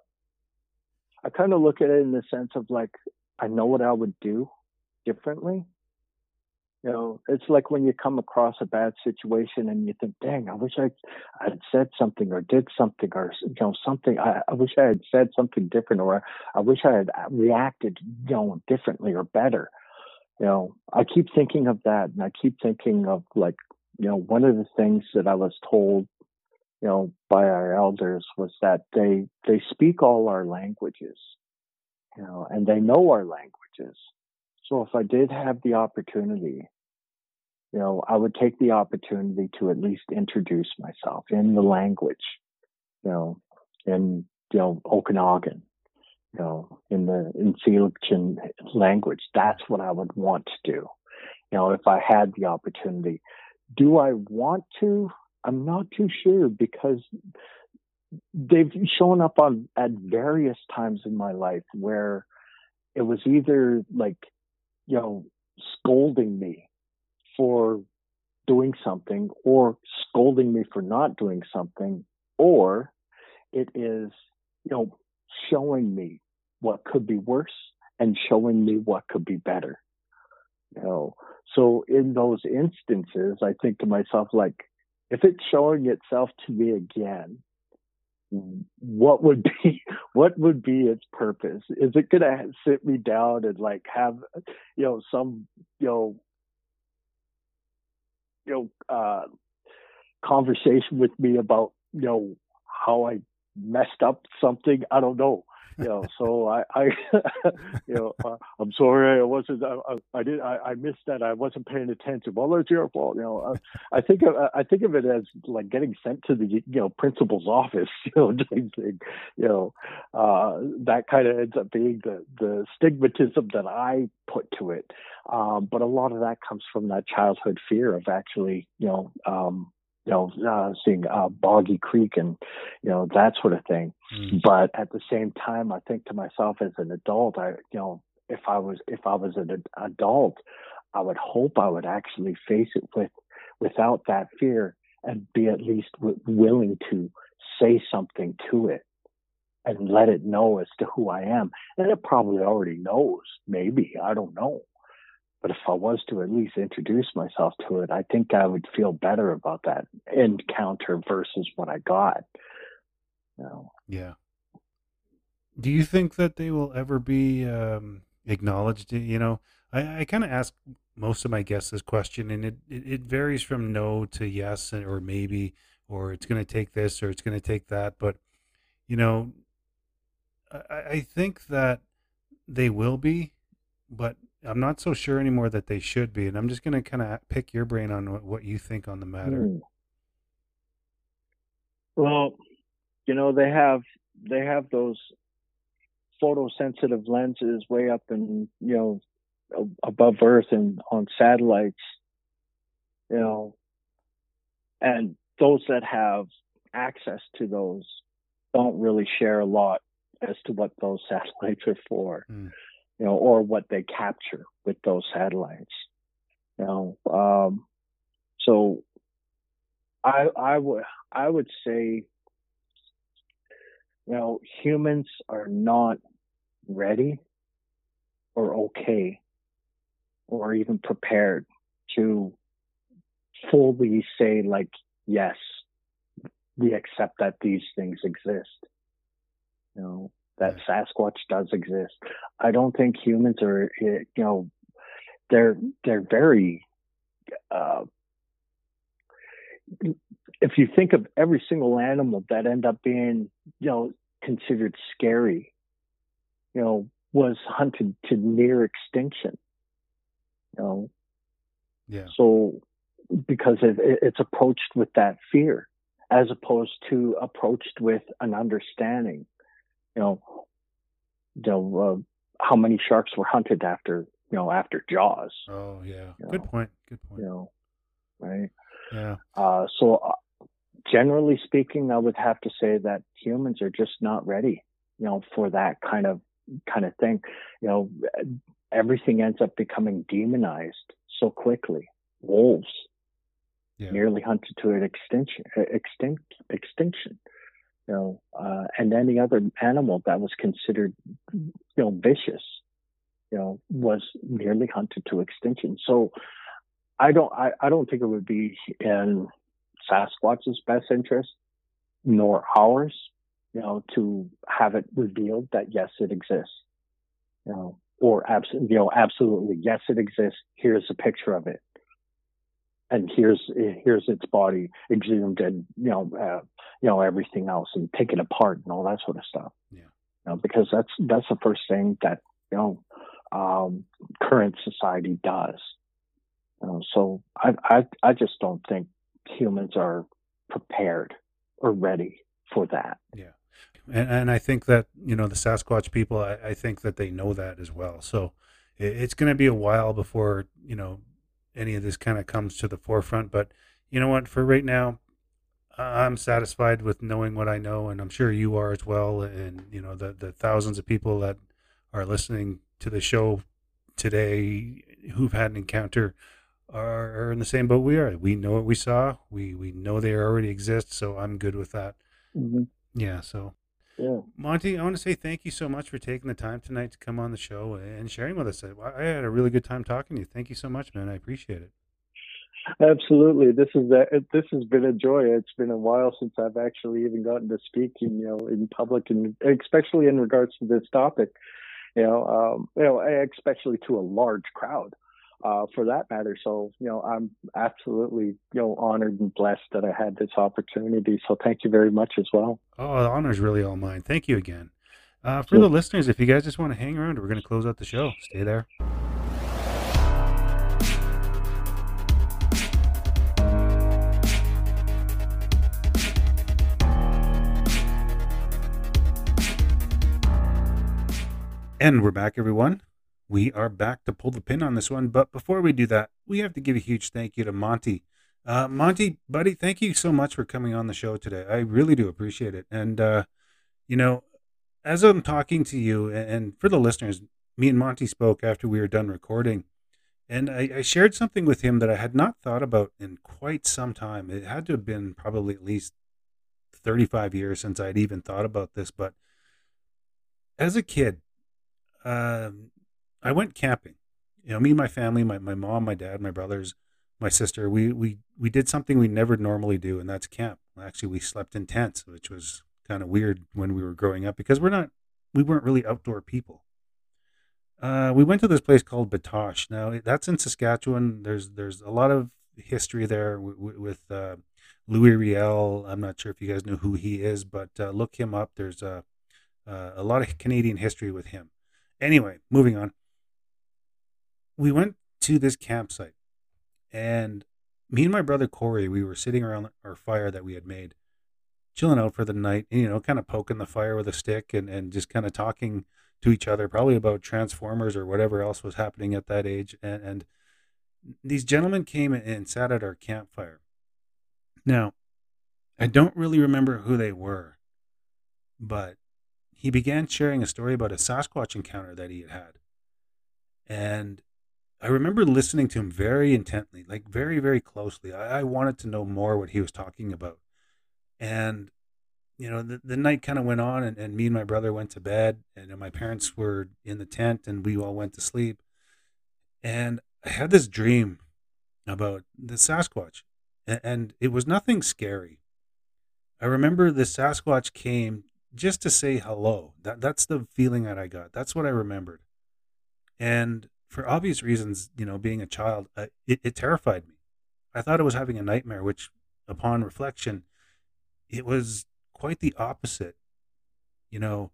I kind of look at it in the sense of like, I know what I would do differently. You know, it's like when you come across a bad situation and you think, dang, I wish I had said something or did something or, you know, something. I, I wish I had said something different or I wish I had reacted, you know, differently or better. You know, I keep thinking of that and I keep thinking of like, you know, one of the things that I was told, you know, by our elders was that they, they speak all our languages, you know, and they know our languages. So if I did have the opportunity, you know, I would take the opportunity to at least introduce myself in the language, you know, in, you know, Okanagan, you know, in the in Syilxan language. That's what I would want to do, you know, if I had the opportunity. Do I want to? I'm not too sure because they've shown up on at various times in my life where it was either like, you know, scolding me for doing something or scolding me for not doing something, or it is, you know, showing me what could be worse and showing me what could be better. You know, so in those instances, I think to myself, like, if it's showing itself to me again, what would be what would be its purpose? Is it going to sit me down and like have, you know, some, you know, you know, uh, conversation with me about, you know, how I messed up something? I don't know. You know, so I, I you know, uh, I'm sorry, I wasn't, I, I did, I, I missed that. I wasn't paying attention. Well, it's your fault. You know, I, I think of, I think of it as like getting sent to the, you know, principal's office. You know, thing, you know, uh, that kind of ends up being the the stigmatism that I put to it. Um, but a lot of that comes from that childhood fear of actually, you know, um, you know, uh, seeing uh, Boggy Creek and, you know, that sort of thing. Mm. But at the same time, I think to myself as an adult, I, you know, if I was, if I was an adult, I would hope I would actually face it with, without that fear and be at least w- willing to say something to it and let it know as to who I am. And it probably already knows, maybe, I don't know. But if I was to at least introduce myself to it, I think I would feel better about that encounter versus what I got. You know? Yeah. Do you think that they will ever be um, acknowledged? You know, I, I kind of ask most of my guests this question, and it, it, it varies from no to yes or maybe, or it's going to take this or it's going to take that. But, you know, I, I think that they will be, but I'm not so sure anymore that they should be, and I'm just going to kind of pick your brain on what, what you think on the matter. Hmm. Well, you know, they have they have those photosensitive lenses way up in, you know, above Earth and on satellites, you know, and those that have access to those don't really share a lot as to what those satellites are for. Hmm. You know, or what they capture with those satellites. You know, um, so I I would I would say, you know, humans are not ready or okay or even prepared to fully say like, yes, we accept that these things exist. You know, that Sasquatch does exist. I don't think humans are, you know, they're they're very. Uh, if you think of every single animal that end up being, you know, considered scary, you know, was hunted to near extinction. You know, yeah. So because it, it's approached with that fear, as opposed to approached with an understanding. You know, you know uh, how many sharks were hunted after, you know, after Jaws. Oh yeah, you good know, point. Good point. You know, right? Yeah. Uh, so, uh, generally speaking, I would have to say that humans are just not ready, you know, for that kind of kind of thing. You know, everything ends up becoming demonized so quickly. Wolves, yeah. nearly hunted to an extinction. Extinct extinction. You know, uh, and any other animal that was considered, you know, vicious, you know, was nearly hunted to extinction. So, I don't, I, I don't think it would be in Sasquatch's best interest, nor ours, you know, to have it revealed that yes, it exists, you know, or absolutely, you know, absolutely yes, it exists. Here's a picture of it. And here's here's its body exhumed and, you know, uh, you know, everything else and taken apart and all that sort of stuff. Yeah. You know, because that's that's the first thing that, you know, um, current society does. You know, so I, I I just don't think humans are prepared or ready for that. Yeah. And and I think that, you know, the Sasquatch people, I, I think that they know that as well. So it, it's going to be a while before, you know, any of this kind of comes to the forefront. But you know what, for right now, I'm satisfied with knowing what I know, and I'm sure you are as well. And, you know, the, the thousands of people that are listening to the show today who've had an encounter are, are in the same boat we are. We know what we saw. We, we know they already exist. So I'm good with that. Mm-hmm. Yeah. So yeah. Monty, I want to say thank you so much for taking the time tonight to come on the show and sharing with us. I, I had a really good time talking to you. Thank you so much, man. I appreciate it. Absolutely. This is a, this has been a joy. It's been a while since I've actually even gotten to speak, you know, in public, and especially in regards to this topic. You know, um, you know, especially to a large crowd, uh, for that matter. So, you know, I'm absolutely, you know, honored and blessed that I had this opportunity. So, thank you very much as well. Oh, the honor's really all mine. Thank you again. Uh, for the listeners, if you guys just want to hang around, we're going to close out the show. Stay there. And we're back, everyone. We are back to pull the pin on this one. But before we do that, we have to give a huge thank you to Monty. Uh, Monty, buddy, thank you so much for coming on the show today. I really do appreciate it. And, uh, you know, as I'm talking to you, and for the listeners, me and Monty spoke after we were done recording. And I, I shared something with him that I had not thought about in quite some time. It had to have been probably at least thirty-five years since I'd even thought about this. But as a kid, um, I went camping. You know, me and my family, my, my mom, my dad, my brothers, my sister, we, we, we did something we never normally do, and that's camp. Actually, we slept in tents, which was kind of weird when we were growing up because we're not, we weren't really outdoor people. Uh, we went to this place called Batoche. Now, that's in Saskatchewan. There's there's a lot of history there w- w- with uh, Louis Riel. I'm not sure if you guys know who he is, but uh, look him up. There's a, uh, a lot of Canadian history with him. Anyway, moving on. We went to this campsite, and me and my brother Corey, we were sitting around our fire that we had made, chilling out for the night, and, you know, kind of poking the fire with a stick and, and just kind of talking to each other, probably about Transformers or whatever else was happening at that age. And, and these gentlemen came and sat at our campfire. Now, I don't really remember who they were, but he began sharing a story about a Sasquatch encounter that he had had. And I remember listening to him very intently, like very, very closely. I, I wanted to know more what he was talking about. And, you know, the, the night kind of went on, and, and me and my brother went to bed, and my parents were in the tent, and we all went to sleep. And I had this dream about the Sasquatch, and, and it was nothing scary. I remember the Sasquatch came just to say hello. That that's the feeling that I got. That's what I remembered. And for obvious reasons, you know, being a child, uh, it, it terrified me. I thought I was having a nightmare, which upon reflection, it was quite the opposite. You know,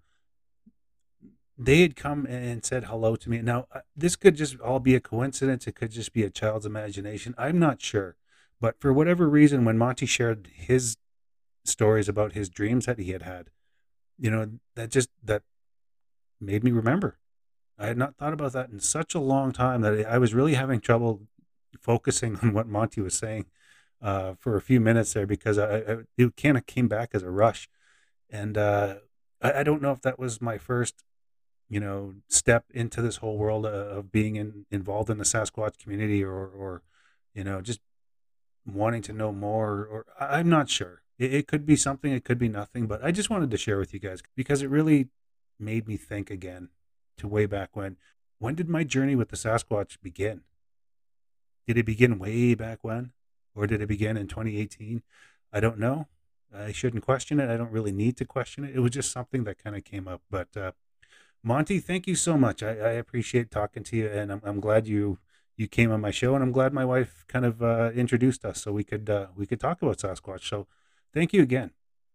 they had come and said hello to me. Now, uh, this could just all be a coincidence. It could just be a child's imagination. I'm not sure. But for whatever reason, when Monty shared his stories about his dreams that he had had, you know, that just, that made me remember. I had not thought about that in such a long time that I was really having trouble focusing on what Monty was saying uh, for a few minutes there, because I, I, it kind of came back as a rush. And uh, I, I don't know if that was my first, you know, step into this whole world of being in, involved in the Sasquatch community, or, or, you know, just wanting to know more, or I'm not sure. It, it could be something, it could be nothing, but I just wanted to share with you guys because it really made me think again to way back when. When did my journey with the Sasquatch begin? Did it begin way back when? Or did it begin in twenty eighteen? I don't know. I shouldn't question it. I don't really need to question it. It was just something that kind of came up. But uh, Monty, thank you so much. I, I appreciate talking to you, and I'm, I'm glad you you came on my show, and I'm glad my wife kind of uh, introduced us so we could uh, we could talk about Sasquatch. So thank you again.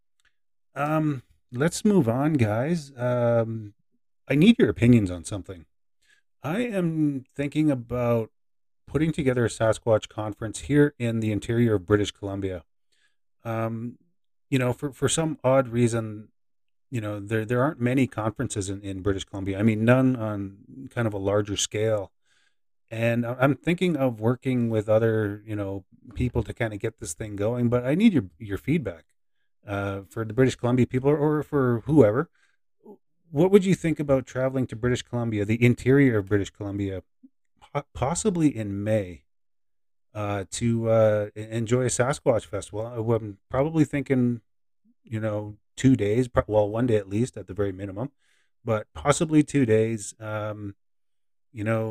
Um, let's move on, guys. Um, I need your opinions on something. I am thinking about putting together a Sasquatch conference here in the interior of British Columbia. Um, you know, for, for some odd reason, you know, there there aren't many conferences in, in British Columbia. I mean, none on kind of a larger scale. And I- I'm thinking of working with other, you know, people to kind of get this thing going. But I need your your feedback uh, for the British Columbia people, or, or for whoever. What would you think about traveling to British Columbia, the interior of British Columbia, po- possibly in May, uh, to uh, e- enjoy a Sasquatch festival? Uh, I'm probably thinking, you know, two days, pro- well, one day at least at the very minimum, but possibly two days. Um, you know,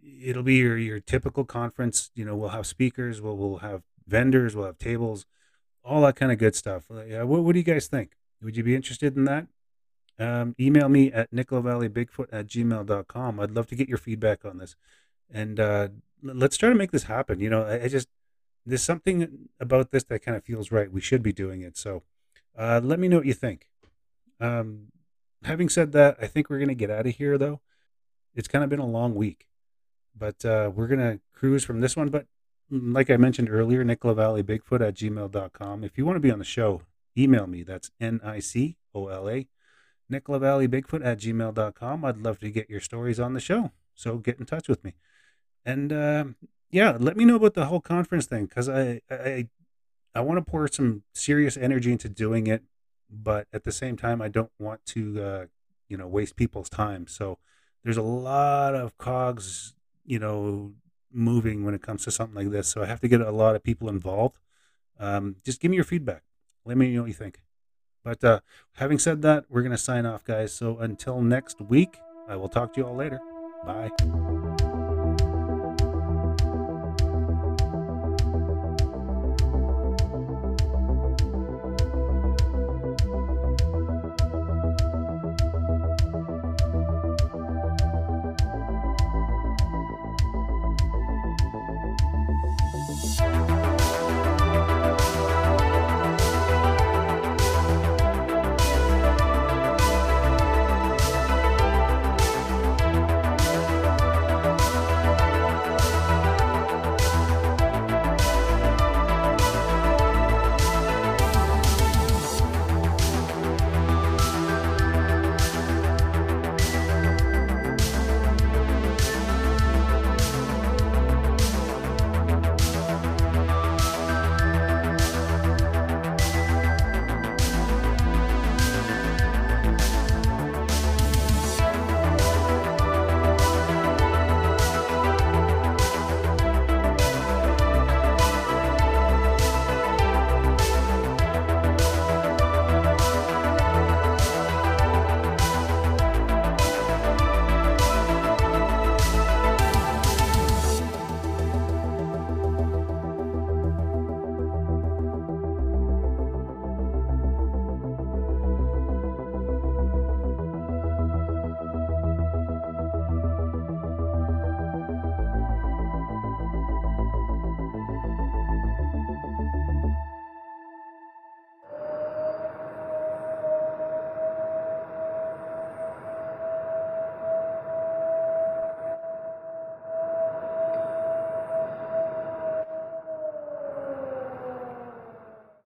it'll be your, your typical conference. You know, we'll have speakers, we'll, we'll have vendors, we'll have tables, all that kind of good stuff. Uh, Yeah, what, what do you guys think? Would you be interested in that? Um, email me at nicola valley bigfoot at gmail dot com. I'd love to get your feedback on this. And uh, l- let's try to make this happen. You know, I, I just, there's something about this that kind of feels right. We should be doing it. So uh, let me know what you think. Um, having said that, I think we're going to get out of here, though. It's kind of been a long week, but uh, we're going to cruise from this one. But mm, like I mentioned earlier, nicola valley bigfoot at gmail dot com. If you want to be on the show, email me. That's N I C O L A. nicola valley bigfoot at gmail dot com. I'd love to get your stories on the show. So get in touch with me. And um, yeah, let me know about the whole conference thing, because I, I, I want to pour some serious energy into doing it. But at the same time, I don't want to, uh, you know, waste people's time. So there's a lot of cogs, you know, moving when it comes to something like this. So I have to get a lot of people involved. Um, just give me your feedback. Let me know what you think. But uh, having said that, we're going to sign off, guys. So until next week, I will talk to you all later. Bye.